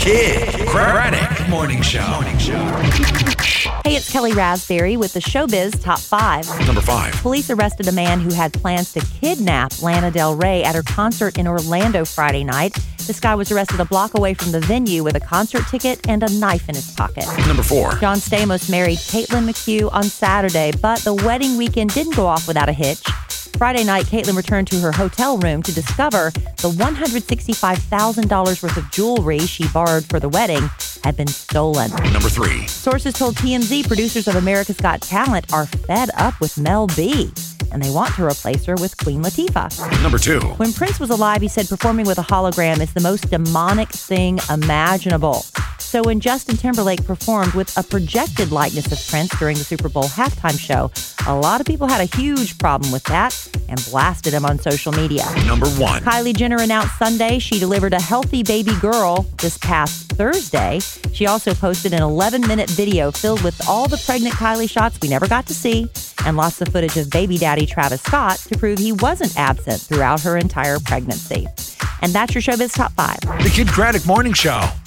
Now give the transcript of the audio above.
Kid Craddock Morning Show. Hey, it's Kelly Raspberry with the Showbiz Top 5. Number 5. Police arrested a man who had plans to kidnap Lana Del Rey at her concert in Orlando Friday night. This guy was arrested a block away from the venue with a concert ticket and a knife in his pocket. Number 4. John Stamos married Caitlin McHugh on Saturday, but the wedding weekend didn't go off without a hitch. Friday night, Caitlin returned to her hotel room to discover the $165,000 worth of jewelry she borrowed for the wedding had been stolen. Number 3. Sources told TMZ producers of America's Got Talent are fed up with Mel B, and they want to replace her with Queen Latifah. Number 2. When Prince was alive, he said performing with a hologram is the most demonic thing imaginable. So when Justin Timberlake performed with a projected likeness of Prince during the Super Bowl halftime show, a lot of people had a huge problem with that and blasted him on social media. Number 1. Kylie Jenner announced Sunday she delivered a healthy baby girl this past Thursday. She also posted an 11-minute video filled with all the pregnant Kylie shots we never got to see and lots of footage of baby daddy Travis Scott to prove he wasn't absent throughout her entire pregnancy. And that's your Showbiz Top 5. The Kid Craddock Morning Show.